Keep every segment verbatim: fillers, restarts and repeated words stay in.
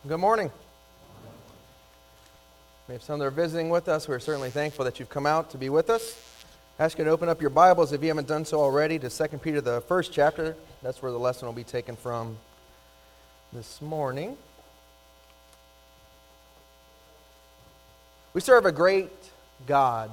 Good morning. We have some that are visiting with us. We're certainly thankful that you've come out to be with us. I ask you to open up your Bibles, if you haven't done so already, to Second Peter, the first chapter. That's where the lesson will be taken from this morning. We serve a great God.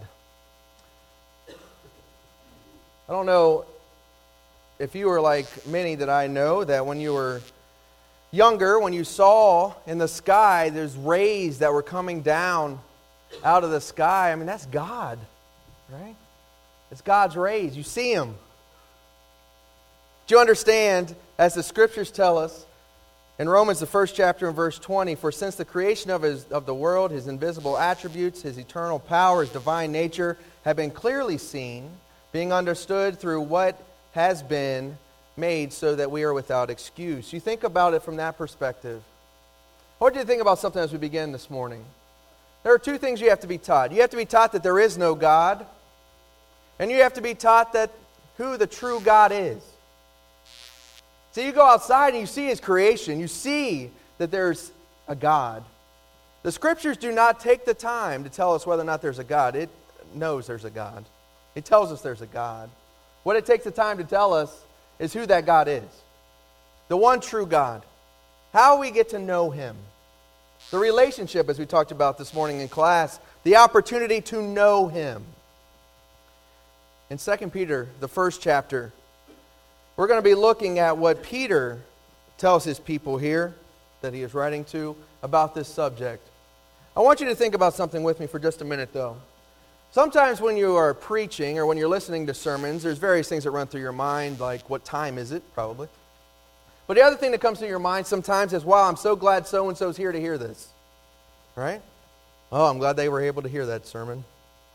I don't know if you were like many that I know, that when you were younger, when you saw in the sky there's rays that were coming down out of the sky, I mean, that's God, right? It's God's rays. You see them. Do you understand, as the Scriptures tell us, in Romans, the first chapter and verse twenty, for since the creation of, his, of the world, His invisible attributes, His eternal power, His divine nature, have been clearly seen, being understood through what has been made, so that we are without excuse. You think about it from that perspective. What do you think about something as we begin this morning? There are two things you have to be taught. You have to be taught that there is no God, and you have to be taught that who the true God is. So you go outside and you see His creation. You see that there's a God. The Scriptures do not take the time to tell us whether or not there's a God. It knows there's a God. It tells us there's a God. What it takes the time to tell us is who that God is. The one true God. How we get to know Him. The relationship, as we talked about this morning in class. The opportunity to know Him. In Second Peter, the first chapter, we're going to be looking at what Peter tells his people here, that he is writing to, about this subject. I want you to think about something with me for just a minute, though. Sometimes when you are preaching or when you're listening to sermons, there's various things that run through your mind, like what time is it, probably. But the other thing that comes to your mind sometimes is, wow, I'm so glad so-and-so's here to hear this. Right? Oh, I'm glad they were able to hear that sermon.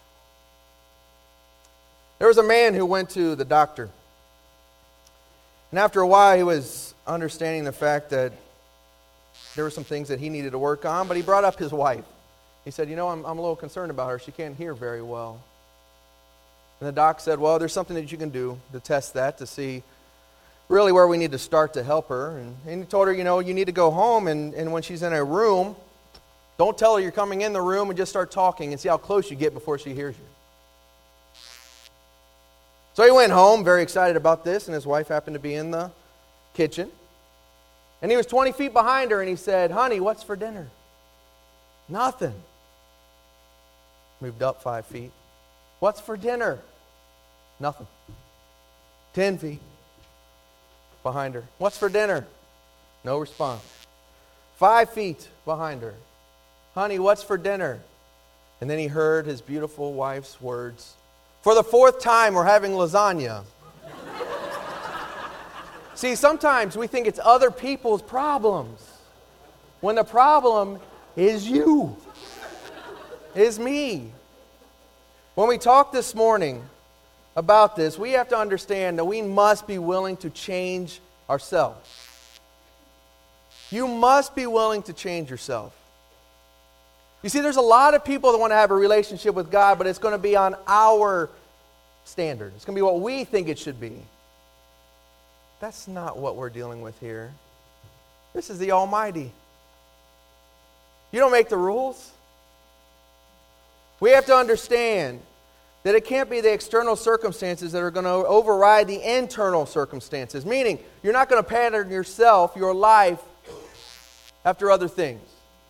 There was a man who went to the doctor. And after a while, he was understanding the fact that there were some things that he needed to work on, but he brought up his wife. He said, you know, I'm, I'm a little concerned about her. She can't hear very well. And the doc said, well, there's something that you can do to test that, to see really where we need to start to help her. And, and he told her, you know, you need to go home, and, and when she's in a room, don't tell her you're coming in the room, and just start talking and see how close you get before she hears you. So he went home, very excited about this, and his wife happened to be in the kitchen. And he was twenty feet behind her, and he said, honey, what's for dinner? Nothing. Moved up five feet. What's for dinner? Nothing. Ten feet behind her. What's for dinner? No response. Five feet behind her. Honey, what's for dinner? And then he heard his beautiful wife's words. For the fourth time, we're having lasagna. See, sometimes we think it's other people's problems, when the problem is you, is me. When we talk this morning about this, we have to understand that we must be willing to change ourselves. You must be willing to change yourself. You see, there's a lot of people that want to have a relationship with God, but it's going to be on our standard. It's going to be what we think it should be. That's not what we're dealing with here. This is the Almighty. You don't make the rules. We have to understand that it can't be the external circumstances that are going to override the internal circumstances. Meaning, you're not going to pattern yourself, your life, after other things.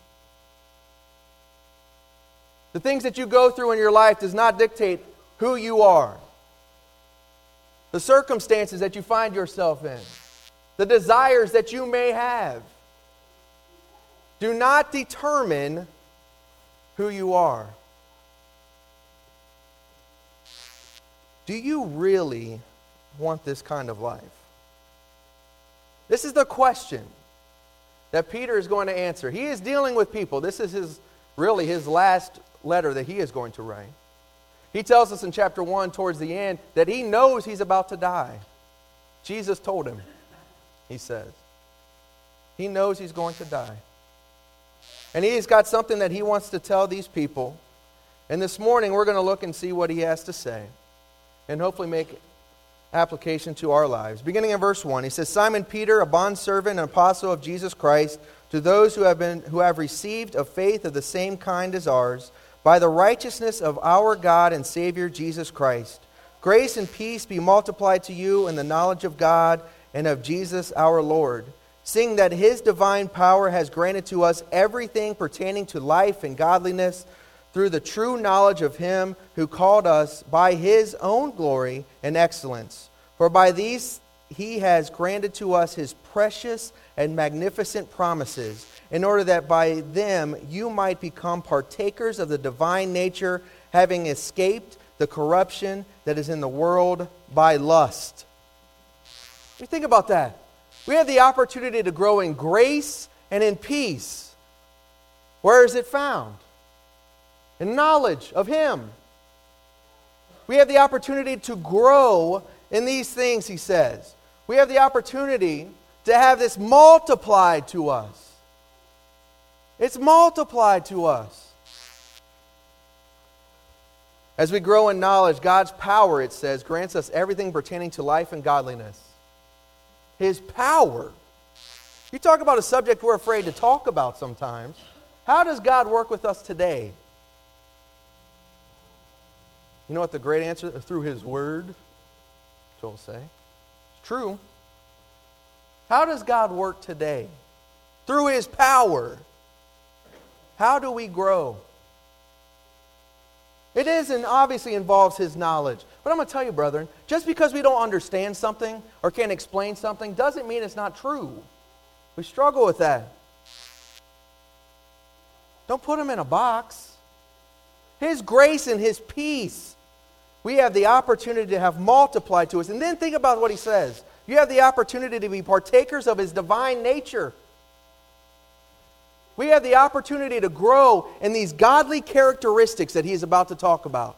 The things that you go through in your life does not dictate who you are. The circumstances that you find yourself in, the desires that you may have, do not determine who you are. Do you really want this kind of life? This is the question that Peter is going to answer. He is dealing with people. This is his, really his last letter that he is going to write. He tells us in chapter one, towards the end, that he knows he's about to die. Jesus told him, he says. He knows he's going to die. And he's got something that he wants to tell these people. And this morning we're going to look and see what he has to say, and hopefully make application to our lives. Beginning in verse one, he says, Simon Peter, a bondservant and apostle of Jesus Christ, to those who have been who have received a faith of the same kind as ours, by the righteousness of our God and Savior Jesus Christ. Grace and peace be multiplied to you in the knowledge of God and of Jesus our Lord, seeing that his divine power has granted to us everything pertaining to life and godliness through the true knowledge of him who called us by his own glory and excellence. For by these he has granted to us his precious and magnificent promises, in order that by them you might become partakers of the divine nature, having escaped the corruption that is in the world by lust. We think about that. We have the opportunity to grow in grace and in peace. Where is it found? In knowledge of him. We have the opportunity to grow in these things, he says. We have the opportunity to have this multiplied to us. It's multiplied to us. As we grow in knowledge, God's power, it says, grants us everything pertaining to life and godliness. His power. You talk about a subject we're afraid to talk about sometimes. How does God work with us today? You know what the great answer is? Through his word. Joel will say. It's true. How does God work today? Through his power. How do we grow? It is and obviously involves his knowledge. But I'm going to tell you, brethren, just because we don't understand something or can't explain something doesn't mean it's not true. We struggle with that. Don't put him in a box. His grace and his peace, we have the opportunity to have multiplied to us. And then think about what he says. You have the opportunity to be partakers of his divine nature. We have the opportunity to grow in these godly characteristics that he's about to talk about.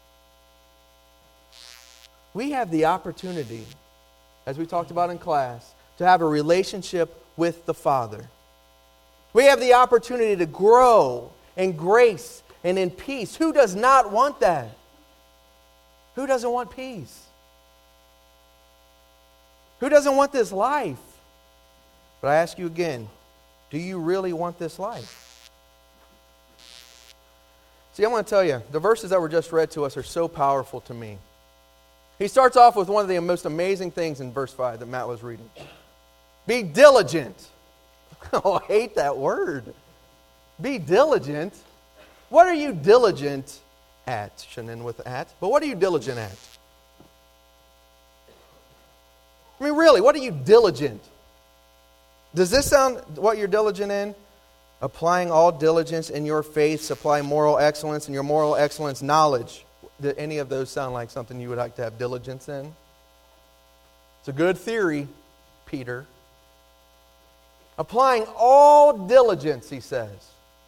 We have the opportunity, as we talked about in class, to have a relationship with the Father. We have the opportunity to grow in grace and in peace. Who does not want that? Who doesn't want peace? Who doesn't want this life? But I ask you again, do you really want this life? See, I want to tell you, the verses that were just read to us are so powerful to me. He starts off with one of the most amazing things in verse five that Matt was reading. Be diligent. Oh, I hate that word. Be diligent. What are you diligent at? Shouldn't end with at. But what are you diligent at? I mean, really, what are you diligent? Does this sound what you're diligent in? Applying all diligence in your faith, supply moral excellence, and your moral excellence knowledge. Do any of those sound like something you would like to have diligence in? It's a good theory, Peter. Applying all diligence, he says.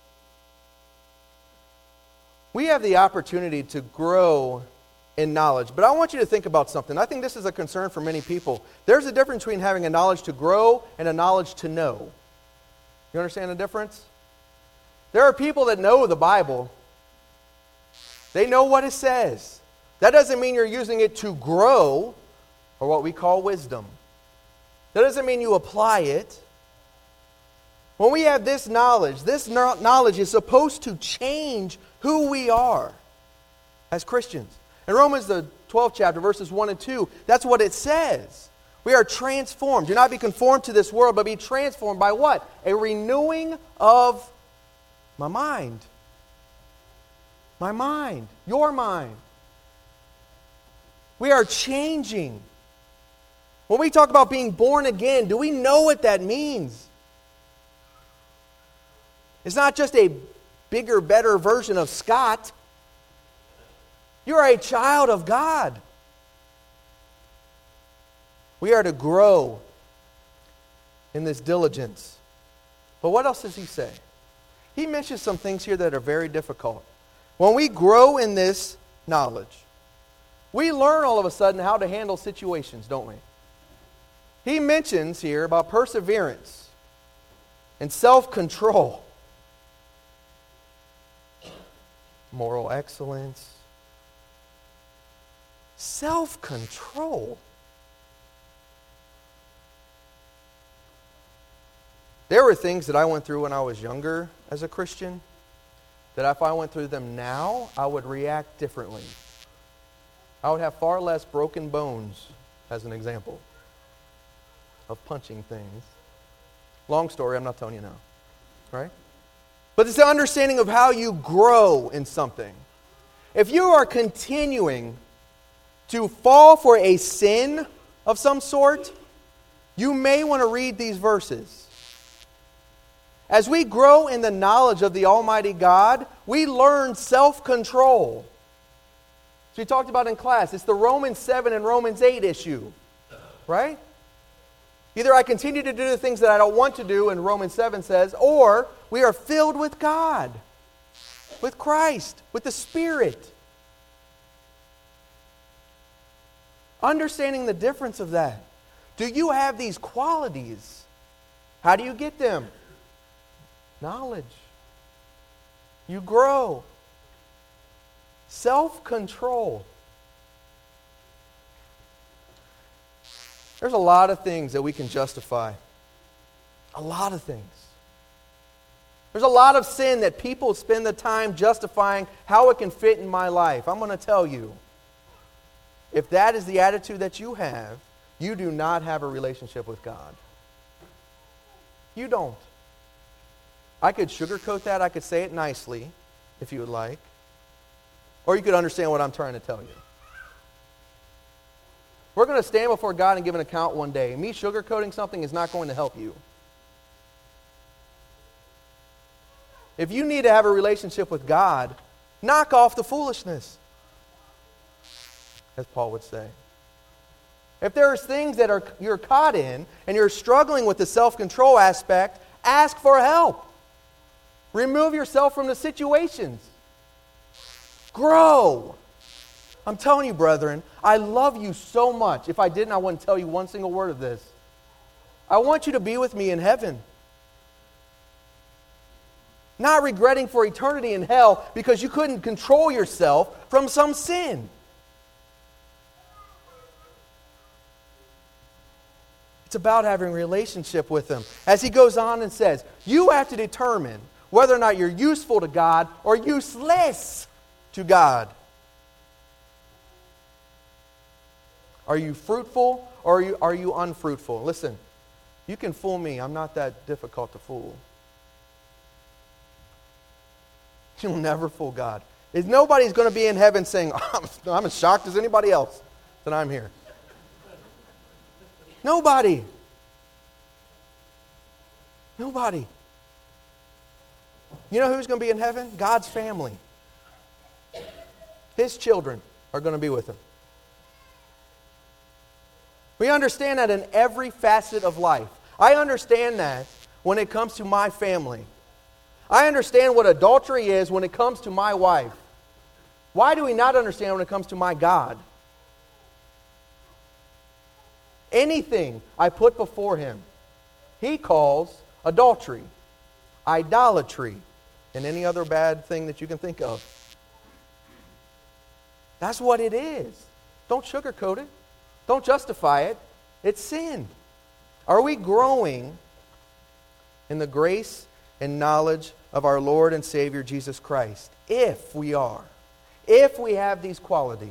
We have the opportunity to grow in knowledge. But I want you to think about something. I think this is a concern for many people. There's a difference between having a knowledge to grow and a knowledge to know. You understand the difference? There are people that know the Bible. They know what it says. That doesn't mean you're using it to grow, or what we call wisdom. That doesn't mean you apply it. When we have this knowledge, this knowledge is supposed to change who we are as Christians. In Romans, the twelfth chapter, verses one and two, that's what it says. We are transformed. Do not be conformed to this world, but be transformed by what? A renewing of my mind. My mind. Your mind. We are changing. When we talk about being born again, do we know what that means? It's not just a bigger, better version of Scott. You're a child of God. We are to grow in this diligence. But what else does he say? He mentions some things here that are very difficult. When we grow in this knowledge, we learn all of a sudden how to handle situations, don't we? He mentions here about perseverance and self-control, moral excellence, self-control. There were things that I went through when I was younger as a Christian that if I went through them now, I would react differently. I would have far less broken bones, as an example, of punching things. Long story, I'm not telling you now. Right? But it's the understanding of how you grow in something. If you are continuing to fall for a sin of some sort, you may want to read these verses. As we grow in the knowledge of the Almighty God, we learn self-control. So we talked about in class, it's the Romans seven and Romans eight issue. Right? Either I continue to do the things that I don't want to do, and Romans seven says, or we are filled with God, with Christ, with the Spirit. Understanding the difference of that. Do you have these qualities? How do you get them? Knowledge. You grow. Self-control. There's a lot of things that we can justify. A lot of things. There's a lot of sin that people spend the time justifying how it can fit in my life. I'm going to tell you, if that is the attitude that you have, you do not have a relationship with God. You don't. I could sugarcoat that. I could say it nicely, if you would like. Or you could understand what I'm trying to tell you. We're going to stand before God and give an account one day. Me sugarcoating something is not going to help you. If you need to have a relationship with God, knock off the foolishness, as Paul would say. If there's things that are you're caught in and you're struggling with the self-control aspect, ask for help. Remove yourself from the situations. Grow. I'm telling you, brethren, I love you so much. If I didn't, I wouldn't tell you one single word of this. I want you to be with me in heaven. Not regretting for eternity in hell because you couldn't control yourself from some sin. It's about having a relationship with Him. As he goes on and says, you have to determine whether or not you're useful to God or useless to God. Are you fruitful or are you, are you unfruitful? Listen, you can fool me. I'm not that difficult to fool. You'll never fool God. Is nobody's going to be in heaven saying, I'm, I'm as shocked as anybody else that I'm here. Nobody. Nobody. You know who's going to be in heaven? God's family. His children are going to be with Him. We understand that in every facet of life. I understand that when it comes to my family. I understand what adultery is when it comes to my wife. Why do we not understand when it comes to my God? Anything I put before Him, He calls adultery, idolatry, and any other bad thing that you can think of. That's what it is. Don't sugarcoat it. Don't justify it. It's sin. Are we growing in the grace and knowledge of our Lord and Savior Jesus Christ? If we are. If we have these qualities.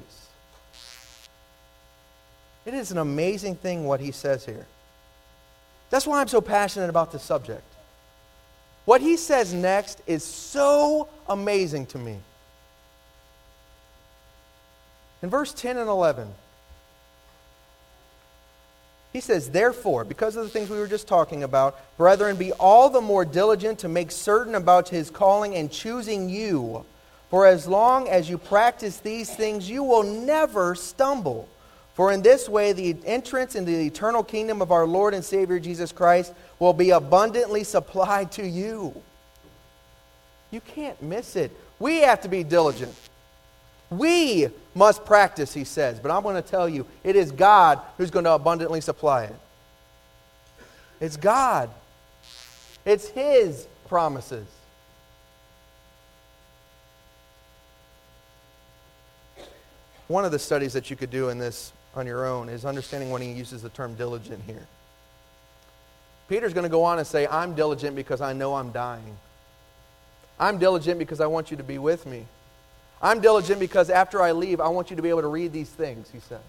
It is an amazing thing what he says here. That's why I'm so passionate about this subject. What he says next is so amazing to me. In verse ten and eleven, he says, therefore, because of the things we were just talking about, brethren, be all the more diligent to make certain about His calling and choosing you. For as long as you practice these things, you will never stumble. For in this way, the entrance into the eternal kingdom of our Lord and Savior Jesus Christ will be abundantly supplied to you. You can't miss it. We have to be diligent. We must practice, he says. But I'm going to tell you, it is God who's going to abundantly supply it. It's God. It's His promises. One of the studies that you could do in this on your own is understanding when he uses the term diligent here. Peter's going to go on and say, I'm diligent because I know I'm dying. I'm diligent because I want you to be with me. I'm diligent because after I leave, I want you to be able to read these things, he said.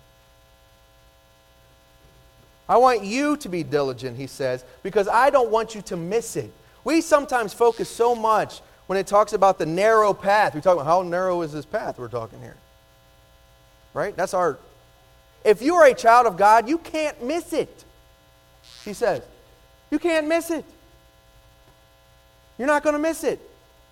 I want you to be diligent, he says, because I don't want you to miss it. We sometimes focus so much when it talks about the narrow path. We talk about how narrow is this path we're talking here. Right? That's our... If you are a child of God, you can't miss it, he says. You can't miss it. You're not going to miss it.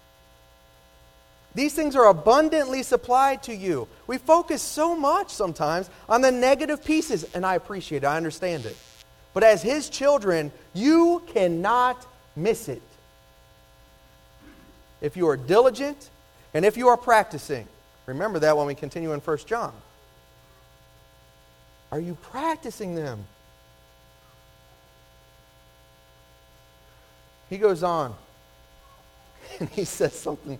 These things are abundantly supplied to you. We focus so much sometimes on the negative pieces, and I appreciate it, I understand it. But as His children, you cannot miss it. If you are diligent and if you are practicing. Remember that when we continue in First John. Are you practicing them? He goes on and he says something.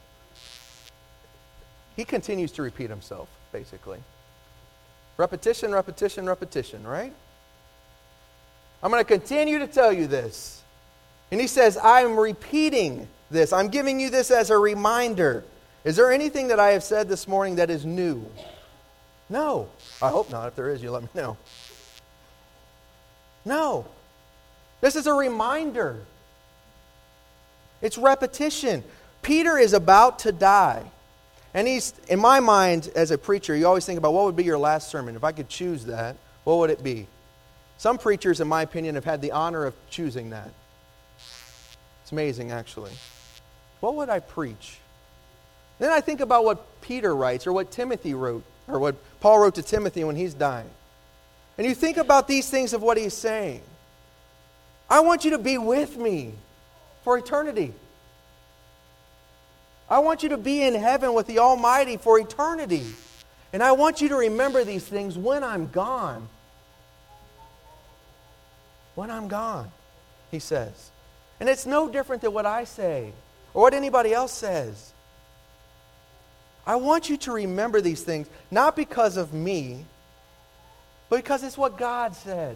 He continues to repeat himself, basically. Repetition, repetition, repetition, right? I'm going to continue to tell you this. And he says, I'm repeating this. I'm giving you this as a reminder. Is there anything that I have said this morning that is new? No. I hope not. If there is, you let me know. No. This is a reminder. It's repetition. Peter is about to die. And he's, in my mind, as a preacher, you always think about what would be your last sermon. If I could choose that, what would it be? Some preachers, in my opinion, have had the honor of choosing that. It's amazing, actually. What would I preach? Then I think about what Peter writes, or what Timothy wrote, or what Paul wrote to Timothy when he's dying. And you think about these things of what he's saying. I want you to be with me for eternity. I want you to be in heaven with the Almighty for eternity. And I want you to remember these things when I'm gone. When I'm gone, he says. And it's no different than what I say or what anybody else says. I want you to remember these things, not because of me, but because it's what God said.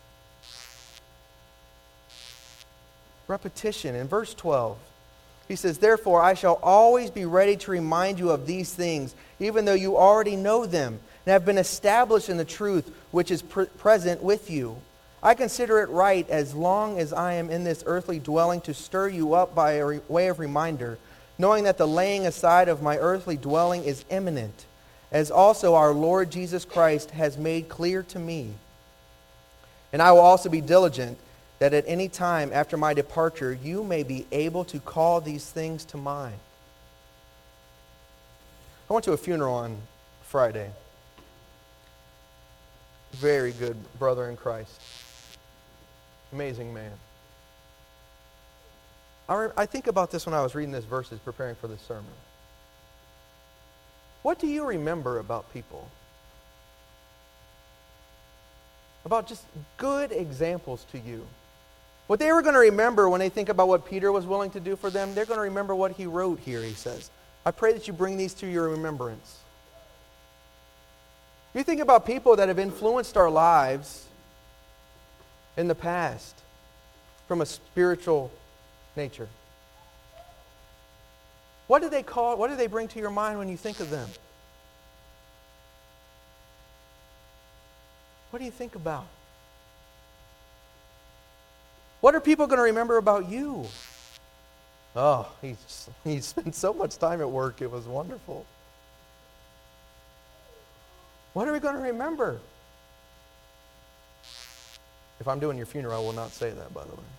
Repetition. In verse twelve, he says, therefore, I shall always be ready to remind you of these things, even though you already know them and have been established in the truth which is pr- present with you. I consider it right, as long as I am in this earthly dwelling, to stir you up by a re- way of reminder, knowing that the laying aside of my earthly dwelling is imminent, as also our Lord Jesus Christ has made clear to me. And I will also be diligent, that at any time after my departure, you may be able to call these things to mind. I went to a funeral on Friday. Very good brother in Christ. Amazing man. I, re- I think about this when I was reading these verses, preparing for this sermon. What do you remember about people? About just good examples to you. What they were going to remember when they think about what Peter was willing to do for them, they're going to remember what he wrote here, he says. I pray that you bring these to your remembrance. You think about people that have influenced our lives in the past from a spiritual nature. What do they call, what do they bring to your mind when you think of them? What do you think about? What are people going to remember about you? Oh, he, he spent so much time at work, it was wonderful. What are we going to remember? If I'm doing your funeral, I will not say that, by the way.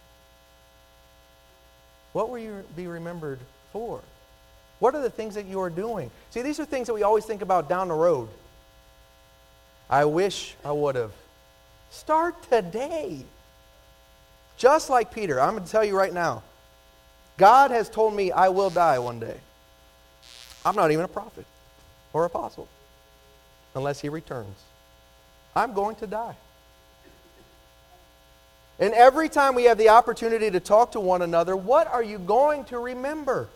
What will you be remembered for? What are the things that you are doing? See, these are things that we always think about down the road. I wish I would have. Start today. Just like Peter, I'm going to tell you right now, God has told me I will die one day. I'm not even a prophet or apostle unless he returns. I'm going to die. And every time we have the opportunity to talk to one another, what are you going to remember?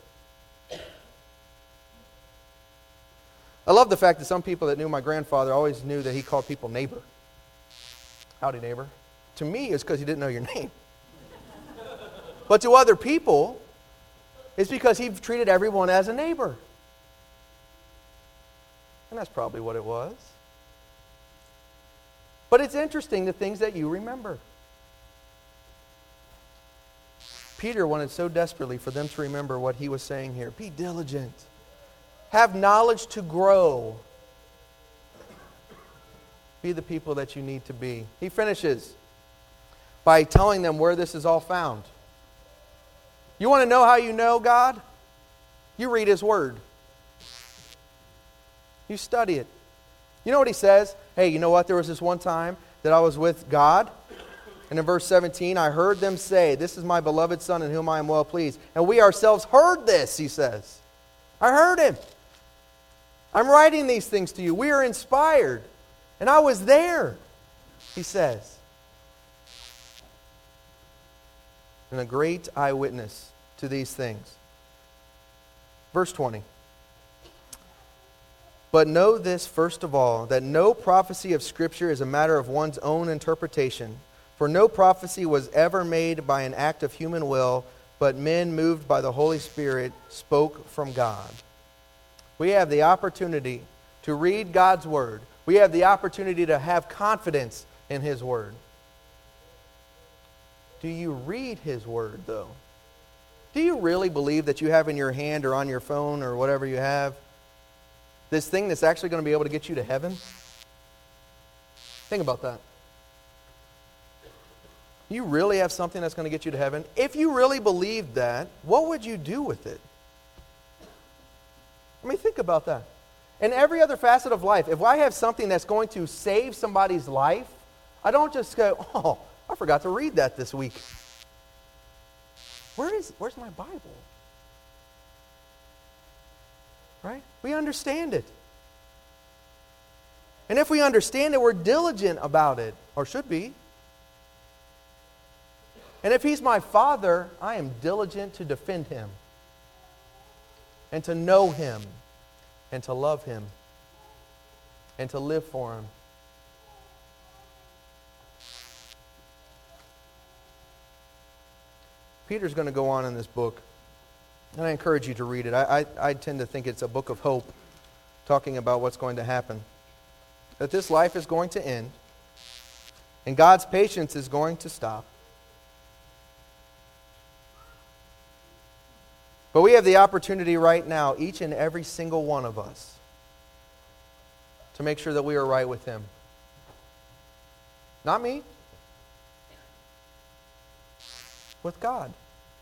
I love the fact that some people that knew my grandfather always knew that he called people neighbor. Howdy, neighbor. to me, it's because he didn't know your name. But to other people, it's because he treated everyone as a neighbor. And that's probably what it was. But it's interesting, the things that you remember. Peter wanted so desperately for them to remember what he was saying here. Be diligent. Have knowledge to grow. Be the people that you need to be. He finishes by telling them where this is all found. You want to know how you know God? You read His Word. You study it. You know what he says? Hey, you know what? There was this one time that I was with God. And in verse seventeen, I heard them say, this is my beloved Son in whom I am well pleased. And we ourselves heard this, he says. I heard Him. I'm writing these things to you. We are inspired. And I was there, he says. And a great eyewitness to these things. Verse twenty. But know this first of all, that no prophecy of Scripture is a matter of one's own interpretation. For no prophecy was ever made by an act of human will, but men moved by the Holy Spirit spoke from God. We have the opportunity to read God's Word. We have the opportunity to have confidence in His Word. Do you read His Word, though? Do you really believe that you have in your hand or on your phone or whatever you have this thing that's actually going to be able to get you to heaven? Think about that. You really have something that's going to get you to heaven? If you really believed that, what would you do with it? I mean, think about that. In every other facet of life, if I have something that's going to save somebody's life, I don't just go, oh, I forgot to read that this week. Where is, where's my Bible? Right? We understand it. And if we understand it, we're diligent about it, or should be. And if He's my Father, I am diligent to defend Him and to know Him and to love Him and to live for Him. Peter's going to go on in this book, and I encourage you to read it. I, I, I tend to think it's a book of hope, talking about what's going to happen. That this life is going to end, and God's patience is going to stop. But we have the opportunity right now, each and every single one of us, to make sure that we are right with Him. Not me. With God.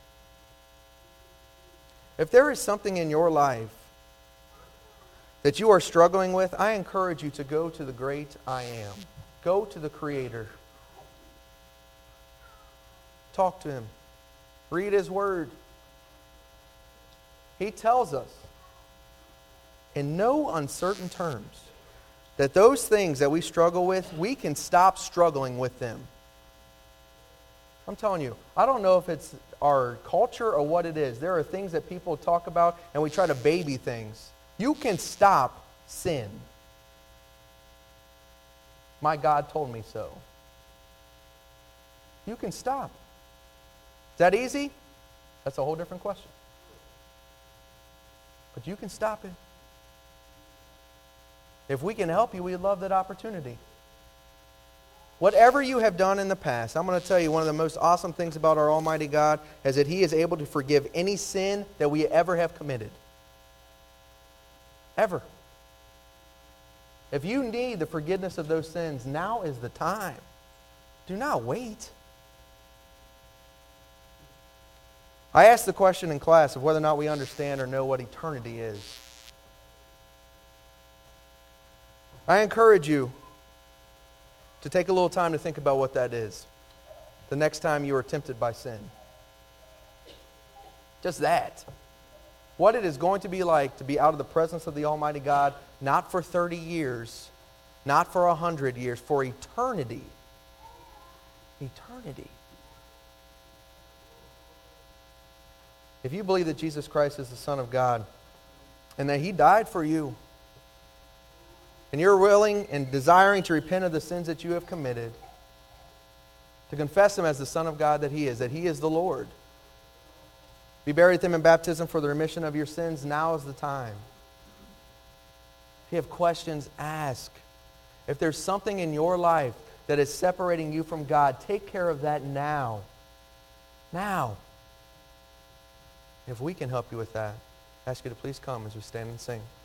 If there is something in your life that you are struggling with, I encourage you to go to the great I Am. Go to the Creator. Talk to Him. Read His Word. He tells us in no uncertain terms that those things that we struggle with, we can stop struggling with them. I'm telling you, I don't know if it's our culture or what it is. There are things that people talk about and we try to baby things. You can stop sin. My God told me so. You can stop. Is that easy? That's a whole different question. But you can stop it. If we can help you, we'd love that opportunity. Whatever you have done in the past, I'm going to tell you one of the most awesome things about our Almighty God is that He is able to forgive any sin that we ever have committed. Ever. If you need the forgiveness of those sins, now is the time. Do not wait. I asked the question in class of whether or not we understand or know what eternity is. I encourage you to take a little time to think about what that is the next time you are tempted by sin. Just that. What it is going to be like to be out of the presence of the Almighty God, not for thirty years, not for one hundred years, for eternity. Eternity. If you believe that Jesus Christ is the Son of God and that He died for you, and you're willing and desiring to repent of the sins that you have committed, to confess Him as the Son of God that He is, that He is the Lord. Be buried with Him in baptism for the remission of your sins. Now is the time. If you have questions, ask. If there's something in your life that is separating you from God, take care of that now. Now. If we can help you with that, I ask you to please come as we stand and sing.